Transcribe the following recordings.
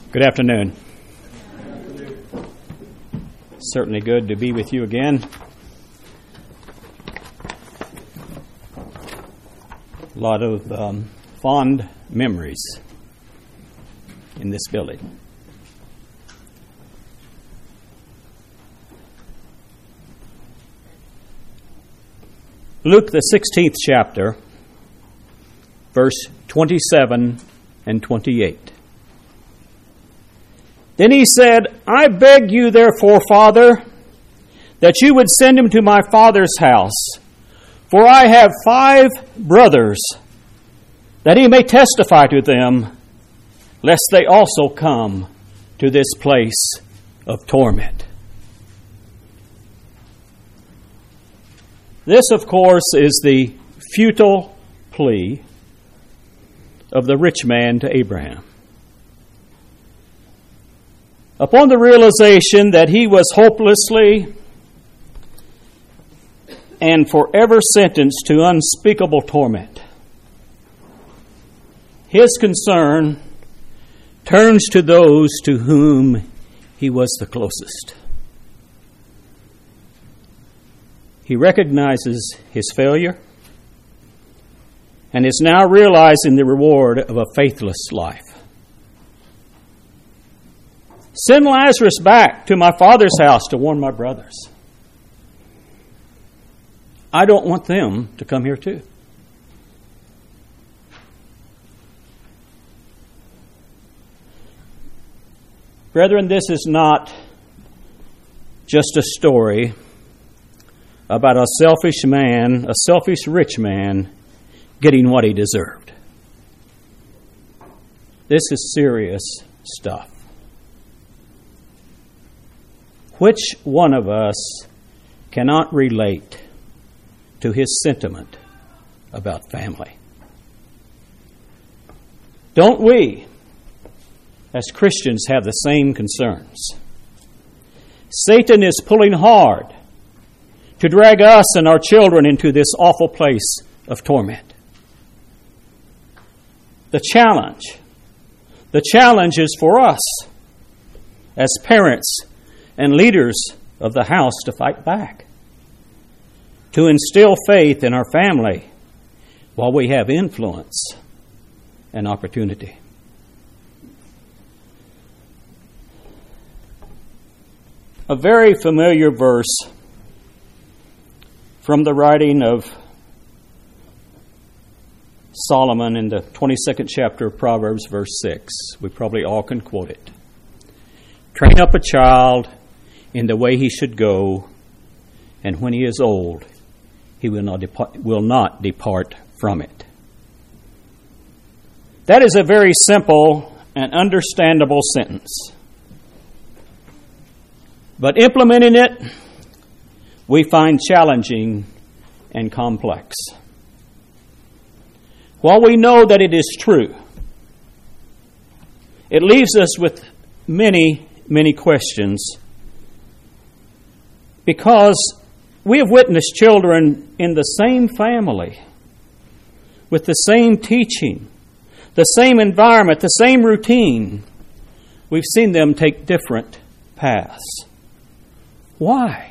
Good afternoon. Certainly good to be with you again. A lot of fond memories in this building. Luke, the 16th chapter, verse 27 and 28. Then he said, I beg you, therefore, Father, that you would send him to my father's house, for I have 5 brothers, that he may testify to them, lest they also come to this place of torment. This, of course, is the futile plea of the rich man to Abraham. Upon the realization that he was hopelessly and forever sentenced to unspeakable torment, his concern turns to those to whom he was the closest. He recognizes his failure and is now realizing the reward of a faithless life. Send Lazarus back to my father's house to warn my brothers. I don't want them to come here too. Brethren, this is not just a story about a selfish man, a selfish rich man, getting what he deserved. This is serious stuff. Which one of us cannot relate to his sentiment about family? Don't we, as Christians, have the same concerns? Satan is pulling hard to drag us and our children into this awful place of torment. The challenge is for us as parents and leaders of the house to fight back, to instill faith in our family while we have influence and opportunity. A very familiar verse from the writing of Solomon in the 22nd chapter of Proverbs, verse 6. We probably all can quote it. Train up a child in the way he should go, and when he is old, he will not depart from it. That is a very simple and understandable sentence. But implementing it, we find challenging and complex. While we know that it is true, it leaves us with many, many questions, because we have witnessed children in the same family, with the same teaching, the same environment, the same routine. We've seen them take different paths. Why?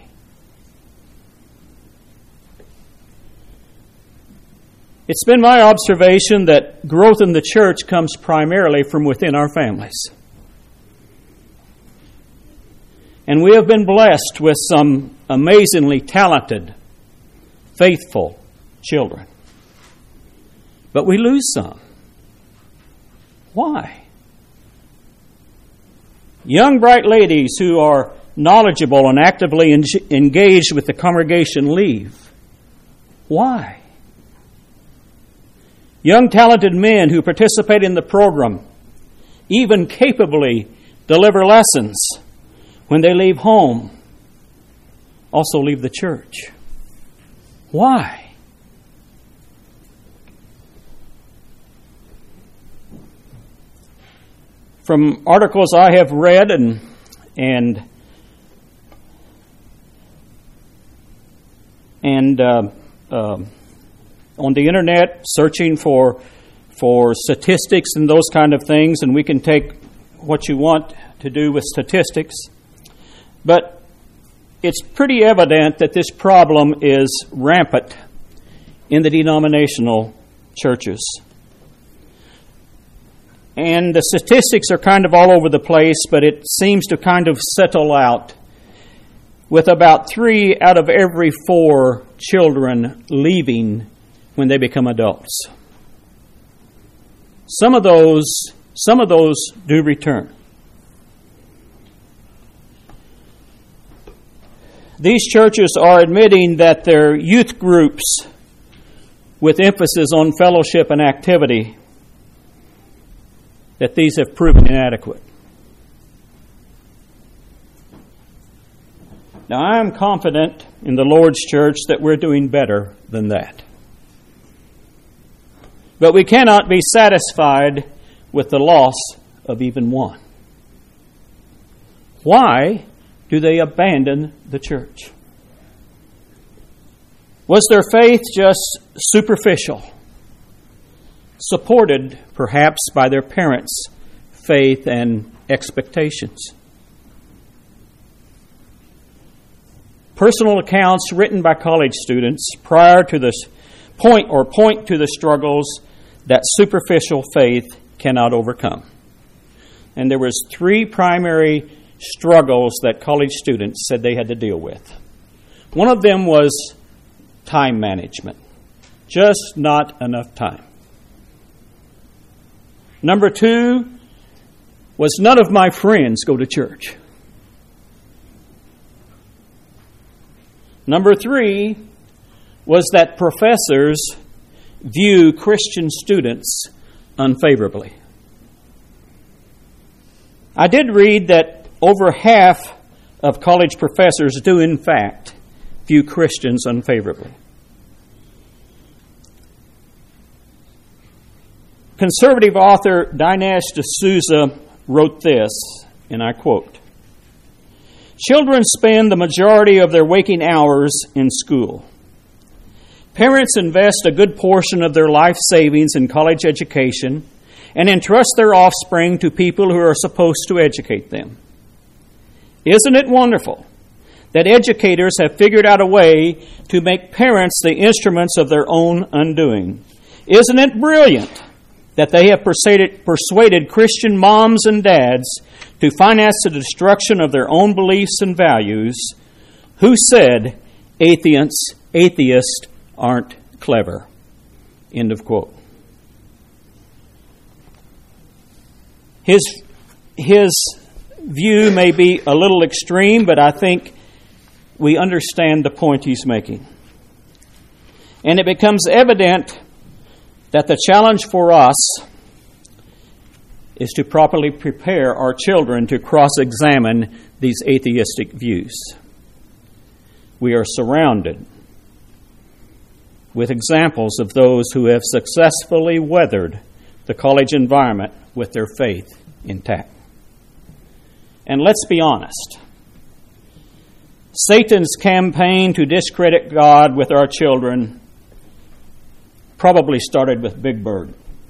It's been my observation that growth in the church comes primarily from within our families. And we have been blessed with some amazingly talented, faithful children. But we lose some. Why? Young, bright ladies who are knowledgeable and actively engaged with the congregation leave. Why? Young, talented men who participate in the program, even capably deliver lessons, when they leave home, also leave the church. Why? From articles I have read and on the internet, searching for statistics and those kind of things, and we can take what you want to do with statistics, but it's pretty evident that this problem is rampant in the denominational churches. And the statistics are kind of all over the place, but it seems to kind of settle out with about 3 out of every 4 children leaving when they become adults. Some of those do return. These churches are admitting that their youth groups, with emphasis on fellowship and activity, that these have proven inadequate. Now, I am confident in the Lord's church that we're doing better than that. But we cannot be satisfied with the loss of even one. Why do they abandon the church? Was their faith just superficial, supported perhaps by their parents' faith and expectations? Personal accounts written by college students prior to this point to the struggles that superficial faith cannot overcome. And there was 3 primary struggles that college students said they had to deal with. One of them was time management. Just not enough time. Number 2 was none of my friends go to church. Number 3 was that professors view Christian students unfavorably. I did read that over half of college professors do, in fact, view Christians unfavorably. Conservative author Dinesh D'Souza wrote this, and I quote, "Children spend the majority of their waking hours in school. Parents invest a good portion of their life savings in college education and entrust their offspring to people who are supposed to educate them. Isn't it wonderful that educators have figured out a way to make parents the instruments of their own undoing? Isn't it brilliant that they have persuaded Christian moms and dads to finance the destruction of their own beliefs and values? Who said atheists aren't clever?" End of quote. His view may be a little extreme, but I think we understand the point he's making. And it becomes evident that the challenge for us is to properly prepare our children to cross-examine these atheistic views. We are surrounded with examples of those who have successfully weathered the college environment with their faith intact. And let's be honest, Satan's campaign to discredit God with our children probably started with Big Bird.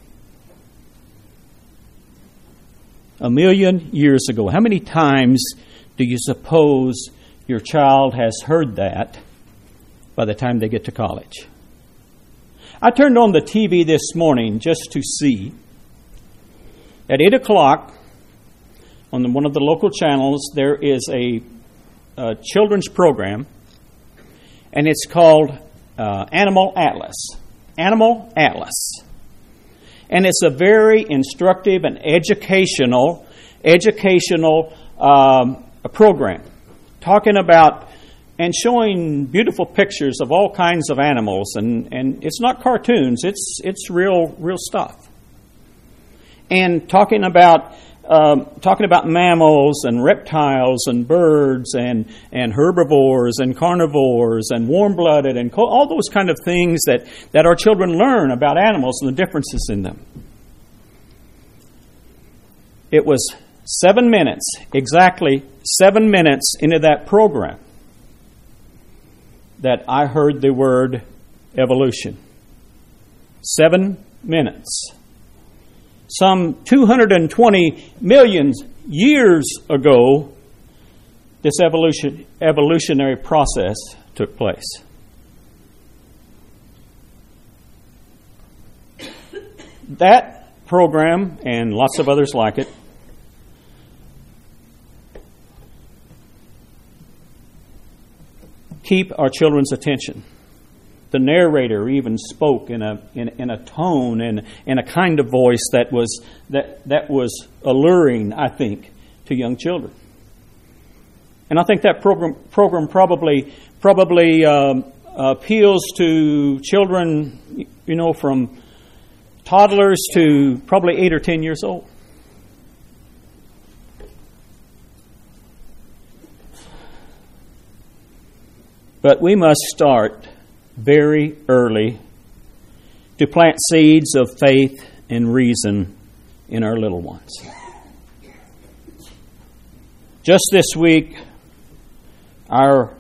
1,000,000 years ago. How many times do you suppose your child has heard that by the time they get to college? I turned on the TV this morning just to see. At 8 o'clock, on one of the local channels, there is a children's program, and it's called Animal Atlas. Animal Atlas. And it's a very instructive and educational program, talking about and showing beautiful pictures of all kinds of animals, and it's not cartoons, it's real stuff. And talking about mammals and reptiles and birds and herbivores and carnivores and warm-blooded and all those kind of things that our children learn about animals and the differences in them. It was 7 minutes, exactly 7 minutes into that program, that I heard the word evolution. 7 minutes. some 220 million years ago, this evolutionary process took place. That program, and lots of others like it, keep our children's attention. The narrator even spoke in a tone and in a kind of voice that was alluring, I think, to young children. And I think that program probably appeals to children, from toddlers to probably 8 or 10 years old. But we must start very early to plant seeds of faith and reason in our little ones. Just this week, our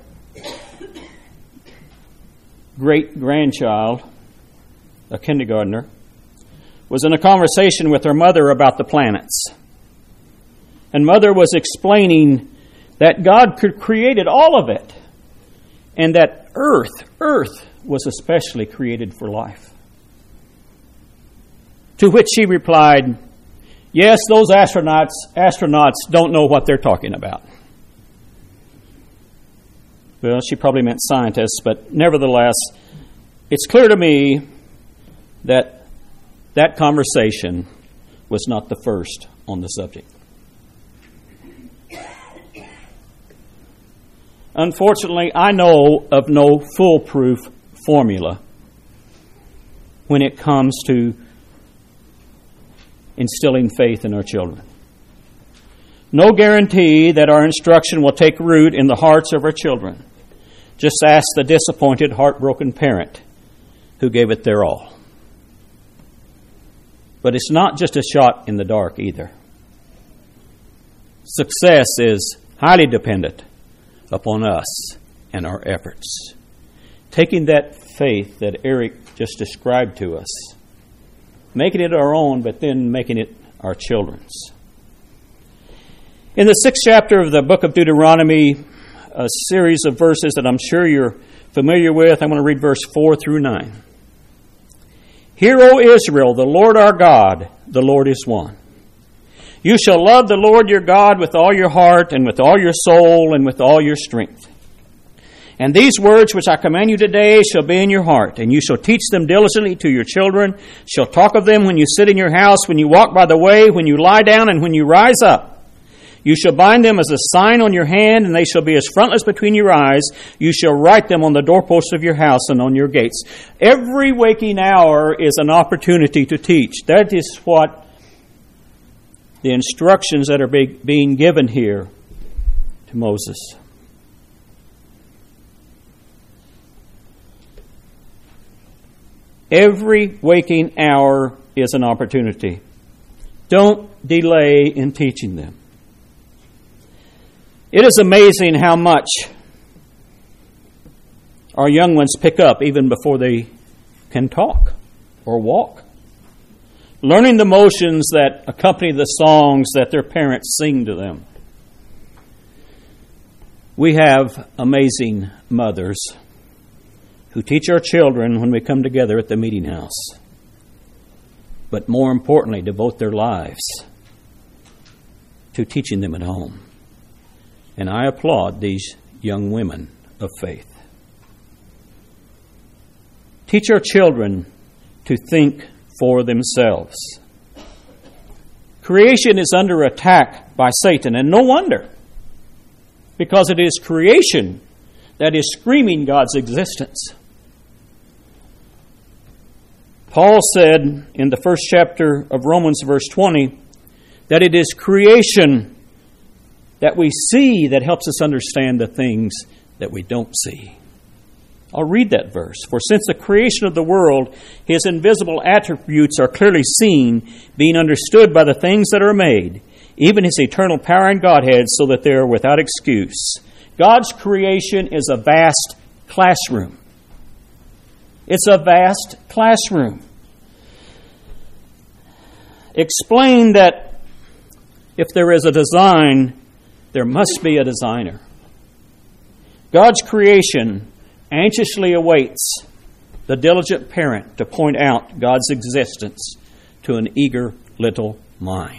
great-grandchild, a kindergartner, was in a conversation with her mother about the planets. And Mother was explaining that God created all of it, and that Earth was especially created for life. To which she replied, "Yes, those astronauts don't know what they're talking about." Well, she probably meant scientists, but nevertheless, it's clear to me that conversation was not the first on the subject. Unfortunately, I know of no foolproof formula when it comes to instilling faith in our children. No guarantee that our instruction will take root in the hearts of our children. Just ask the disappointed, heartbroken parent who gave it their all. But it's not just a shot in the dark either. Success is highly dependent upon us and our efforts. Taking that faith that Eric just described to us, making it our own, but then making it our children's. In the 6th chapter of the book of Deuteronomy, a series of verses that I'm sure you're familiar with, I'm going to read verse 4 through 9. "Hear, O Israel, the Lord our God, the Lord is one. You shall love the Lord your God with all your heart and with all your soul and with all your strength. And these words which I command you today shall be in your heart, and you shall teach them diligently to your children, shall talk of them when you sit in your house, when you walk by the way, when you lie down, and when you rise up. You shall bind them as a sign on your hand, and they shall be as frontlets between your eyes. You shall write them on the doorposts of your house and on your gates." Every waking hour is an opportunity to teach. That is what the instructions that are being given here to Moses. Every waking hour is an opportunity. Don't delay in teaching them. It is amazing how much our young ones pick up even before they can talk or walk. Learning the motions that accompany the songs that their parents sing to them. We have amazing mothers who teach our children when we come together at the meeting house, but more importantly, devote their lives to teaching them at home. And I applaud these young women of faith. Teach our children to think for themselves. Creation is under attack by Satan, and no wonder, because it is creation that is screaming God's existence. Paul said in the 1st chapter of Romans, verse 20, that it is creation that we see that helps us understand the things that we don't see. I'll read that verse. "For since the creation of the world, his invisible attributes are clearly seen, being understood by the things that are made, even his eternal power and Godhead, so that they are without excuse." God's creation is a vast classroom. It's a vast classroom. explain that if there is a design, there must be a designer. God's creation anxiously awaits the diligent parent to point out God's existence to an eager little mind.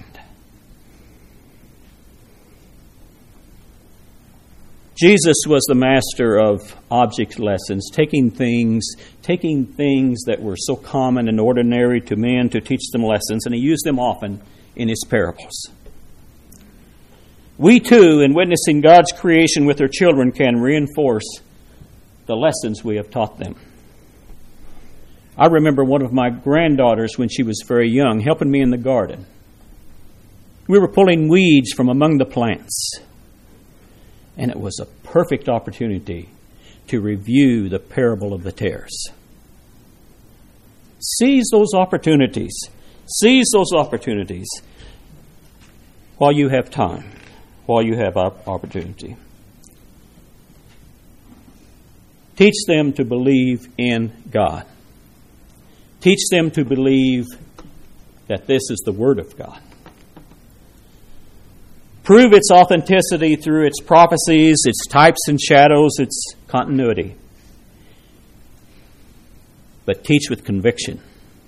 Jesus was the master of object lessons, taking things that were so common and ordinary to men to teach them lessons, and he used them often in his parables. We too, in witnessing God's creation with our children, can reinforce the lessons we have taught them. I remember one of my granddaughters when she was very young helping me in the garden. We were pulling weeds from among the plants. And it was a perfect opportunity to review the parable of the tares. Seize those opportunities. Seize those opportunities while you have time, while you have opportunity. Teach them to believe in God. Teach them to believe that this is the Word of God. Prove its authenticity through its prophecies, its types and shadows, its continuity. But teach with conviction.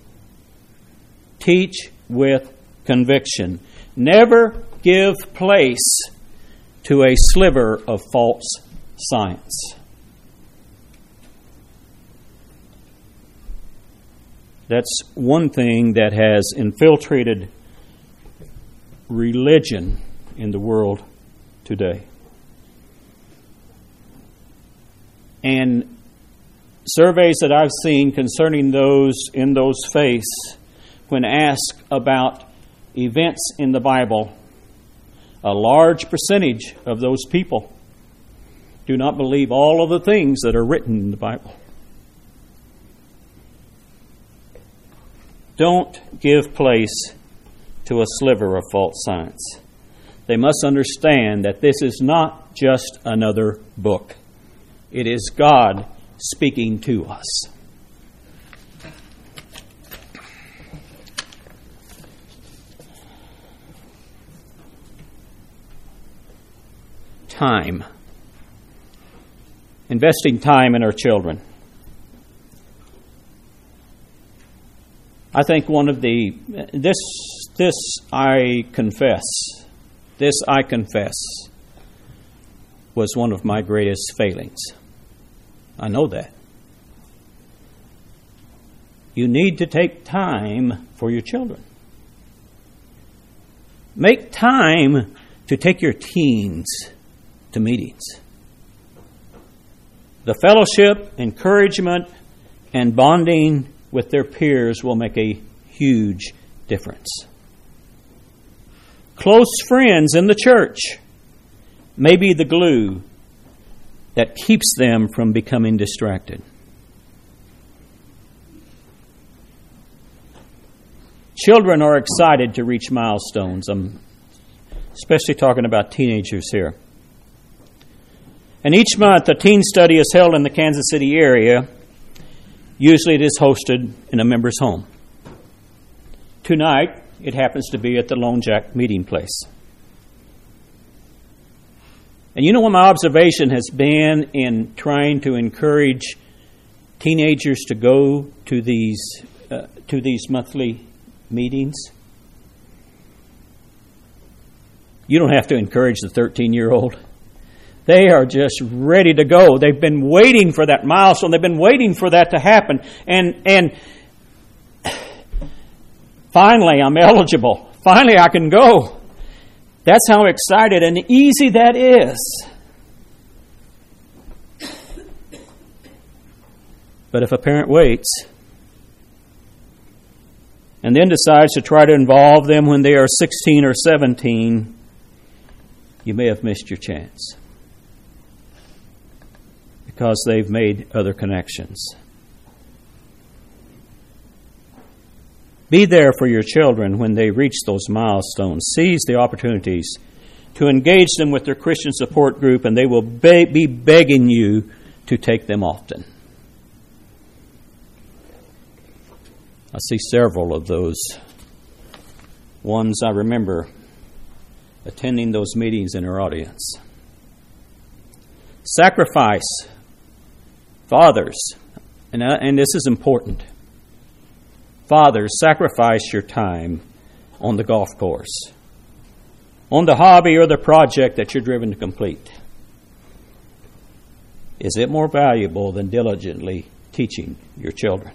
Teach with conviction. Never give place to a sliver of false science. That's one thing that has infiltrated religion in the world today. And surveys that I've seen concerning those in those faiths, when asked about events in the Bible, a large percentage of those people do not believe all of the things that are written in the Bible. Don't give place to a sliver of false science. They must understand that this is not just another book. It is God speaking to us. Time. Investing time in our children. I think one of the this I confess was one of my greatest failings. I know that. You need to take time for your children. Make time to take your teens to meetings. The fellowship, encouragement, and bonding with their peers will make a huge difference. Close friends in the church may be the glue that keeps them from becoming distracted. Children are excited to reach milestones. I'm especially talking about teenagers here. And each month a teen study is held in the Kansas City area. Usually it is hosted in a member's home. Tonight, it happens to be at the Lone Jack meeting place. And you know what my observation has been in trying to encourage teenagers to go to these monthly meetings? You don't have to encourage the 13-year-old. They are just ready to go. They've been waiting for that milestone. They've been waiting for that to happen. And finally, I'm eligible. Finally, I can go. That's how excited and easy that is. But if a parent waits and then decides to try to involve them when they are 16 or 17, you may have missed your chance, because they've made other connections. Be there for your children when they reach those milestones. Seize the opportunities to engage them with their Christian support group, and they will be begging you to take them often. I see several of those ones I remember attending those meetings in our audience. Sacrifice. Fathers, and this is important. Fathers, sacrifice your time on the golf course, on the hobby or the project that you're driven to complete. Is it more valuable than diligently teaching your children?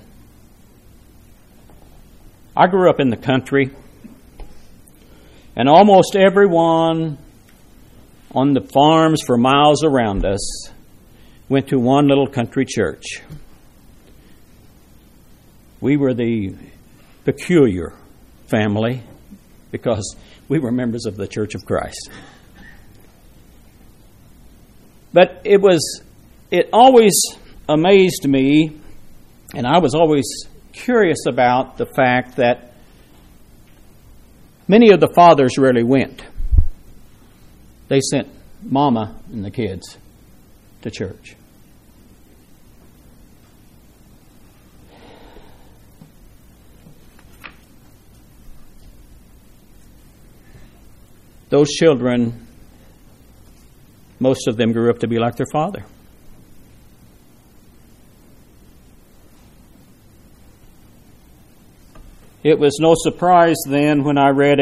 I grew up in the country, and almost everyone on the farms for miles around us went to one little country church. We were the peculiar family because we were members of the Church of Christ. But it always amazed me, and I was always curious about the fact that many of the fathers rarely went. They sent mama and the kids to church. Those children, most of them grew up to be like their father. It was no surprise then when I read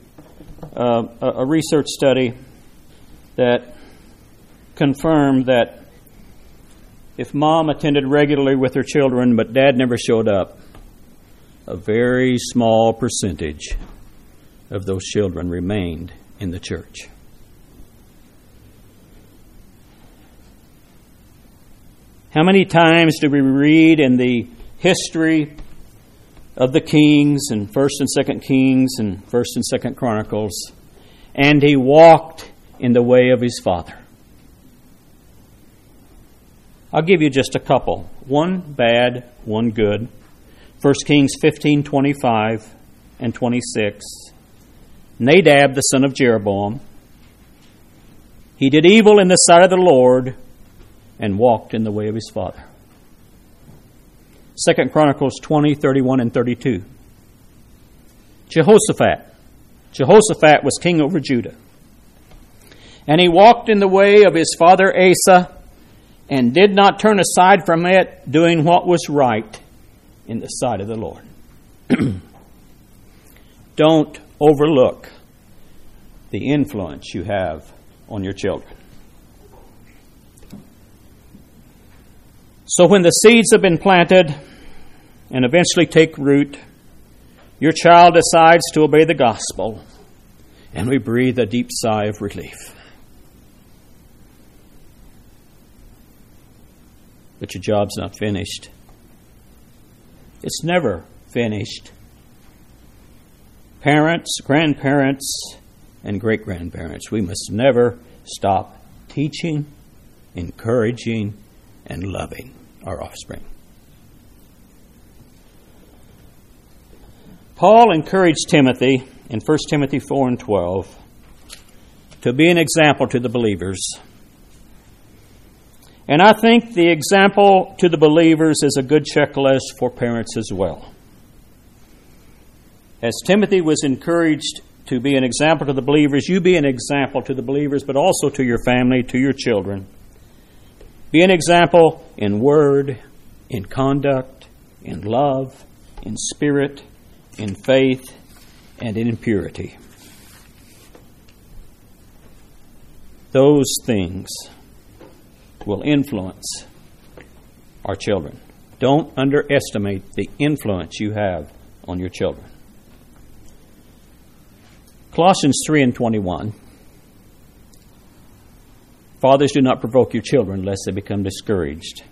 a research study that confirmed that if mom attended regularly with her children but dad never showed up, a very small percentage of those children remained in the church. How many times do we read in the history of the kings in 1st and 2nd Kings and 1st and 2nd Chronicles, and he walked in the way of his father? I'll give you just a couple. One bad, one good. 1 Kings 15:25 and 26. Nadab, the son of Jeroboam, he did evil in the sight of the Lord and walked in the way of his father. 2 Chronicles 20:31 and 32. Jehoshaphat was king over Judah. And he walked in the way of his father Asa and did not turn aside from it, doing what was right in the sight of the Lord. Don't overlook the influence you have on your children. So when the seeds have been planted and eventually take root, your child decides to obey the gospel, and we breathe a deep sigh of relief. But your job's not finished. It's never finished. Parents, grandparents, and great-grandparents, we must never stop teaching, encouraging, and loving our offspring. Paul encouraged Timothy in 1 Timothy 4 and 12 to be an example to the believers. And I think the example to the believers is a good checklist for parents as well. As Timothy was encouraged to be an example to the believers, you be an example to the believers, but also to your family, to your children. Be an example in word, in conduct, in love, in spirit, in faith, and in purity. Those things will influence our children. Don't underestimate the influence you have on your children. Colossians 3 and 21. Fathers, do not provoke your children lest they become discouraged.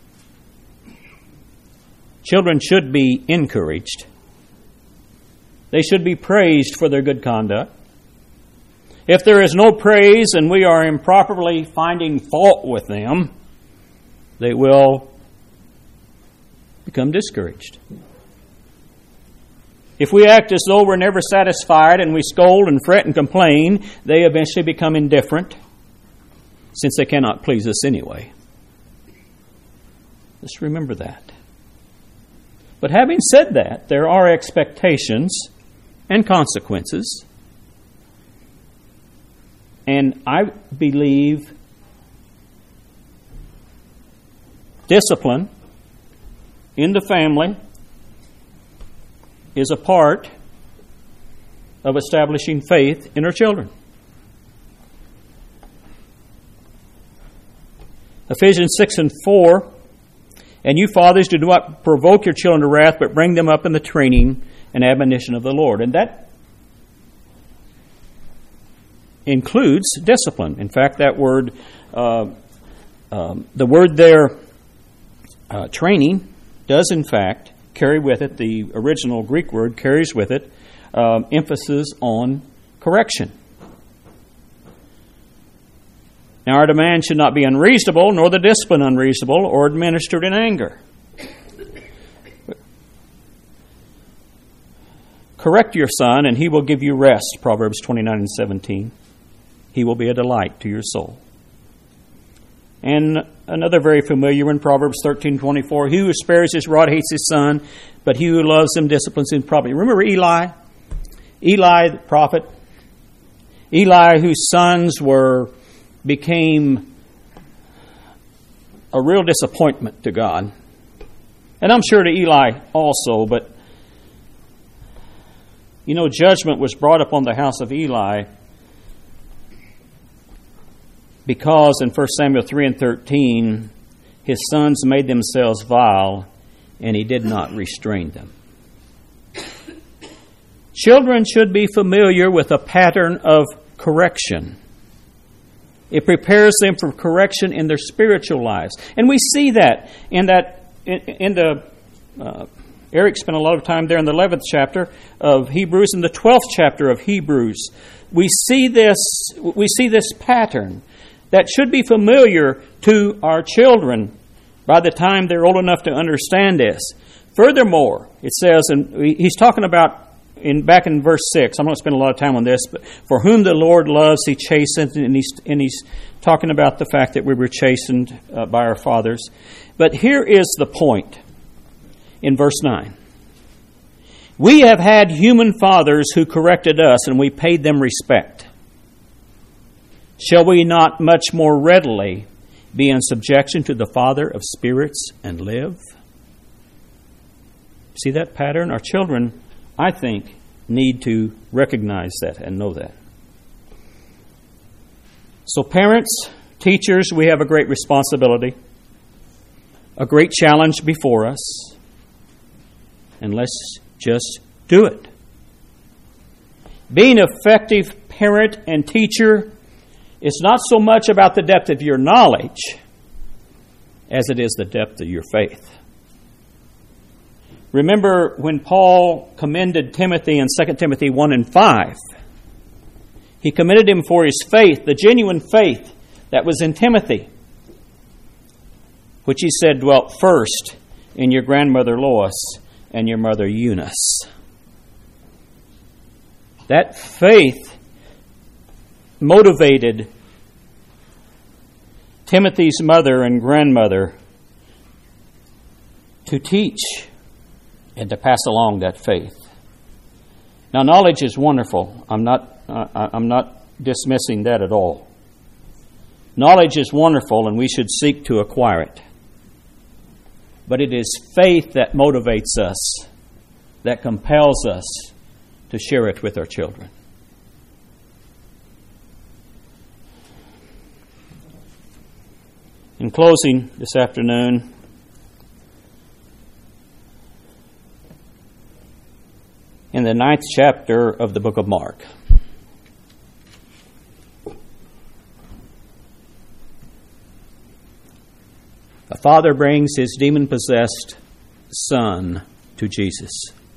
Children should be encouraged. They should be praised for their good conduct. If there is no praise and we are improperly finding fault with them, they will become discouraged. If we act as though we're never satisfied and we scold and fret and complain, they eventually become indifferent, since they cannot please us anyway. Just remember that. But having said that, there are expectations and consequences And I believe discipline in the family is a part of establishing faith in our children. Ephesians 6:4, and you fathers do not provoke your children to wrath, but bring them up in the training and admonition of the Lord. And that includes discipline. In fact, that word, the word there, training, does in fact carry with it, the original Greek word carries with it, emphasis on correction. Now, our demand should not be unreasonable, nor the discipline unreasonable, or administered in anger. Correct your son, and he will give you rest, Proverbs 29:17. He will be a delight to your soul. And another very familiar one, Proverbs 13:24. He who spares his rod hates his son, but he who loves him disciplines him properly. Remember Eli? Eli, the prophet. Eli, whose sons became a real disappointment to God. And I'm sure to Eli also, but judgment was brought upon the house of Eli because in 1 Samuel 3:13, his sons made themselves vile, and he did not restrain them. Children should be familiar with a pattern of correction. It prepares them for correction in their spiritual lives. And we see that Eric spent a lot of time there in the 11th chapter of Hebrews and the 12th chapter of Hebrews. We see this pattern that should be familiar to our children by the time they're old enough to understand this. Furthermore, it says, and he's talking about back in verse 6, I'm not going to spend a lot of time on this, but for whom the Lord loves, he chastens, and he's talking about the fact that we were chastened by our fathers. But here is the point in verse 9. We have had human fathers who corrected us, and we paid them respect. Shall we not much more readily be in subjection to the Father of spirits and live? See that pattern? Our children, I think, need to recognize that and know that. So parents, teachers, we have a great responsibility, a great challenge before us, and let's just do it. Being an effective parent and teacher is not so much about the depth of your knowledge as it is the depth of your faith. Remember when Paul commended Timothy in 2 Timothy 1:5. He commended him for his faith, the genuine faith that was in Timothy, which he said dwelt first in your grandmother Lois and your mother Eunice. That faith motivated Timothy's mother and grandmother to teach and to pass along that faith. Now, knowledge is wonderful. I'm not dismissing that at all. Knowledge is wonderful, and we should seek to acquire it. But it is faith that motivates us, that compels us to share it with our children. In closing this afternoon, in the 9th chapter of the book of Mark, a father brings his demon-possessed son to Jesus.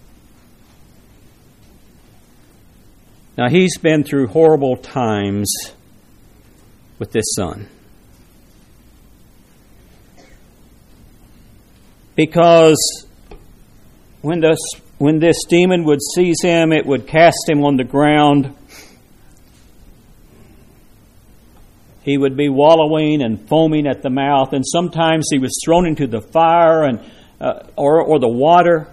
Now, he's been through horrible times with this son. Because when this demon would seize him, it would cast him on the ground. He would be wallowing and foaming at the mouth, and sometimes he was thrown into the fire or the water.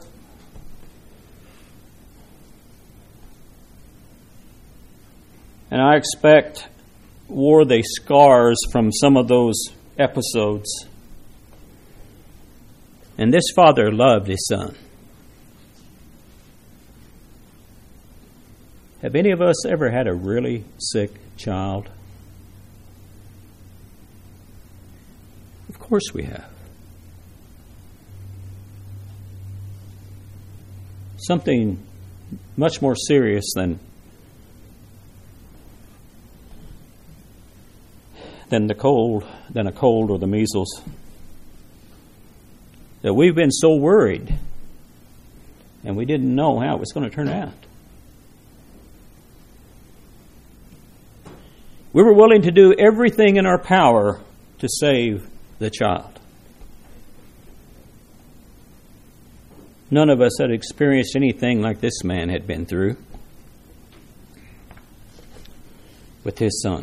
And I expect wore the scars from some of those episodes. And this father loved his son. Have any of us ever had a really sick child? Of course we have. Something much more serious than a cold or the measles. That we've been so worried and we didn't know how it was going to turn out. We were willing to do everything in our power to save the child. None of us had experienced anything like this man had been through with his son.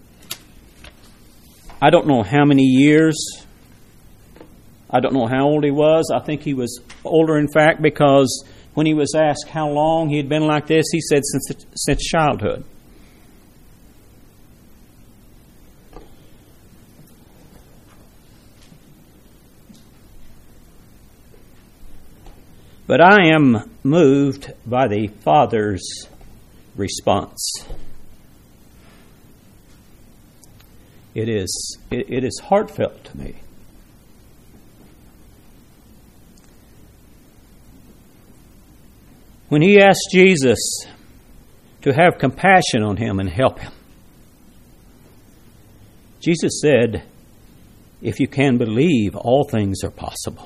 I don't know how many years. I don't know how old he was. I think he was older, in fact, because when he was asked how long he had been like this, he said since childhood. But I am moved by the father's response. It is heartfelt to me. When he asked Jesus to have compassion on him and help him, Jesus said, "If you can believe, all things are possible."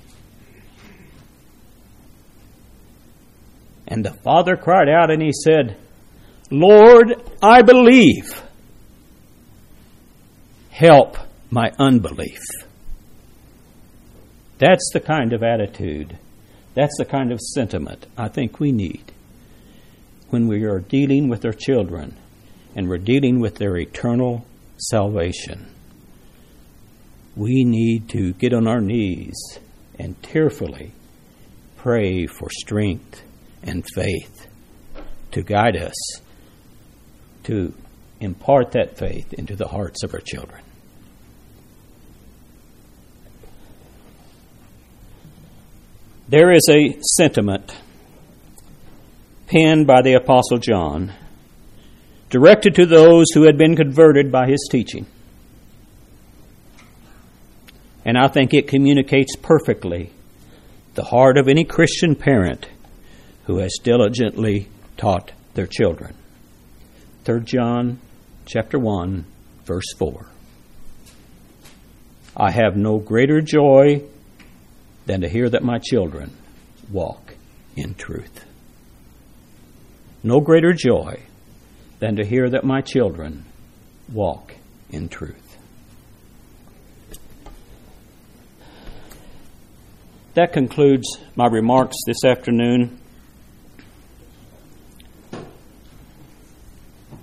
And the father cried out and he said, "Lord, I believe. Help my unbelief." That's the kind of attitude, that's the kind of sentiment I think we need when we are dealing with our children and we're dealing with their eternal salvation. We need to get on our knees and tearfully pray for strength and faith to guide us, to impart that faith into the hearts of our children. There is a sentiment penned by the Apostle John, directed to those who had been converted by his teaching. And I think it communicates perfectly the heart of any Christian parent who has diligently taught their children. 3 John chapter 1, verse 4. I have no greater joy than to hear that my children walk in truth. No greater joy than to hear that my children walk in truth. That concludes my remarks this afternoon.